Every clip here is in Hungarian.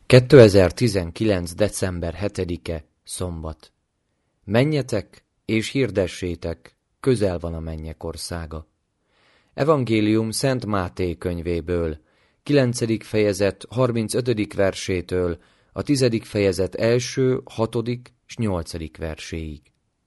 2019. december 7-e, szombat. Menjetek és hirdessétek, közel van a mennyek országa. Evangélium Szent Máté könyvéből, 9. fejezet 35. versétől a 10. fejezet 1., 6. és 8. verséig.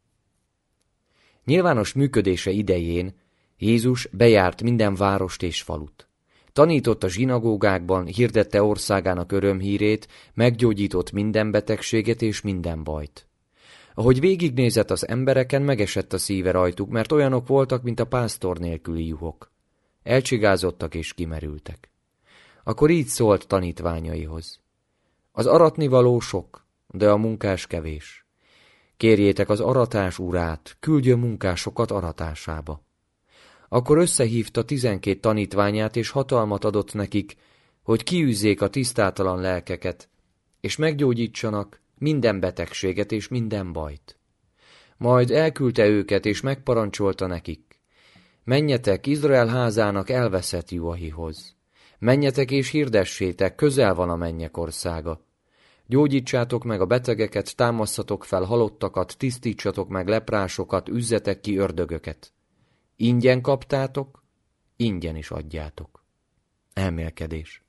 Nyilvános működése idején Jézus bejárt minden várost és falut. Tanított a zsinagógákban, hirdette országának örömhírét, meggyógyított minden betegséget és minden bajt. Ahogy végignézett az embereken, megesett a szíve rajtuk, mert olyanok voltak, mint a pásztor nélküli juhok. Elcsigázottak és kimerültek. Akkor így szólt tanítványaihoz. Az aratnivaló sok, de a munkás kevés. Kérjétek az aratás urát, küldjön munkásokat aratásába. Akkor összehívta 12 tanítványát, és hatalmat adott nekik, hogy kiűzzék a tisztátalan lelkeket, és meggyógyítsanak minden betegséget és minden bajt. Majd elküldte őket, és megparancsolta nekik. Menjetek Izrael házának elveszett juhaihoz. Menjetek és hirdessétek, közel van a mennyek országa. Gyógyítsátok meg a betegeket, támasszatok fel halottakat, tisztítsatok meg leprásokat, üzzetek ki ördögöket. Ingyen kaptátok, ingyen is adjátok. Elmélkedés.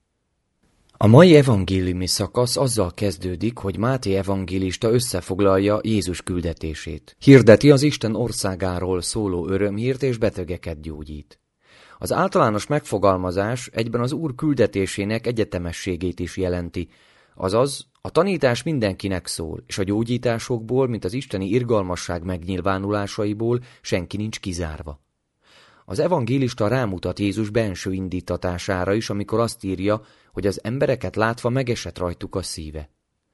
A mai evangéliumi szakasz azzal kezdődik, hogy Máté evangélista összefoglalja Jézus küldetését. Hirdeti az Isten országáról szóló örömhírt és betegeket gyógyít. Az általános megfogalmazás egyben az Úr küldetésének egyetemességét is jelenti, azaz a tanítás mindenkinek szól, és a gyógyításokból, mint az isteni irgalmasság megnyilvánulásaiból senki nincs kizárva. Az evangélista rámutat Jézus benső indítatására is, amikor azt írja, hogy az embereket látva megesett rajtuk a szíve.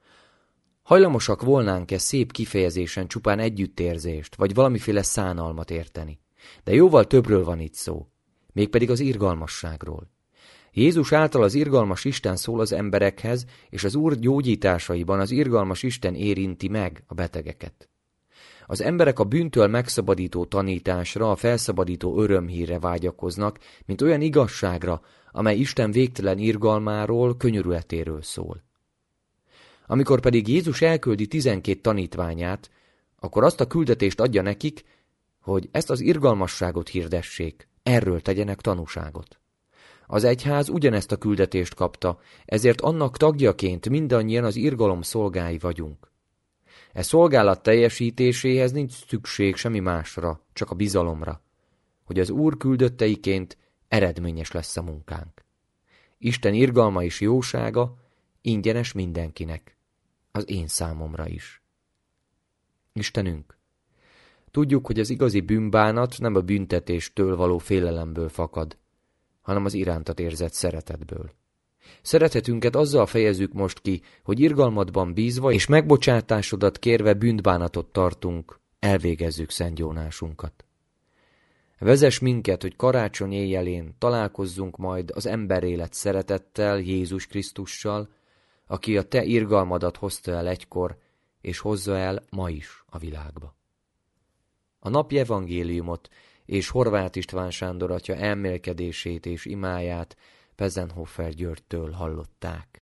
Hajlamosak volnánk-e szép kifejezésen csupán együttérzést, vagy valamiféle szánalmat érteni? De jóval többről van itt szó, mégpedig az irgalmasságról. Jézus által az irgalmas Isten szól az emberekhez, és az Úr gyógyításaiban az irgalmas Isten érinti meg a betegeket. Az emberek a bűntől megszabadító tanításra, a felszabadító örömhírre vágyakoznak, mint olyan igazságra, amely Isten végtelen irgalmáról, könyörületéről szól. Amikor pedig Jézus elküldi 12 tanítványát, akkor azt a küldetést adja nekik, hogy ezt az irgalmasságot hirdessék, erről tegyenek tanúságot. Az egyház ugyanezt a küldetést kapta, ezért annak tagjaként mindannyian az irgalom szolgái vagyunk. E szolgálat teljesítéséhez nincs szükség semmi másra, csak a bizalomra, hogy az Úr küldötteiként eredményes lesz a munkánk. Isten irgalma és jósága ingyenes mindenkinek, az én számomra is. Istenünk, tudjuk, hogy az igazi bűnbánat nem a büntetéstől való félelemből fakad, hanem az irántat érzett szeretetből. Szeretetünket azzal fejezzük most ki, hogy irgalmadban bízva és megbocsátásodat kérve bűnbánatot tartunk, elvégezzük szentgyónásunkat. Vezess minket, hogy karácsony éjjelén találkozzunk majd az emberélet szeretettel, Jézus Krisztussal, aki a te irgalmadat hozta el egykor, és hozza el ma is a világba. A napi evangéliumot és Horváth István Sándor atya elmélkedését és imáját Pezenhofer Györgytől hallották.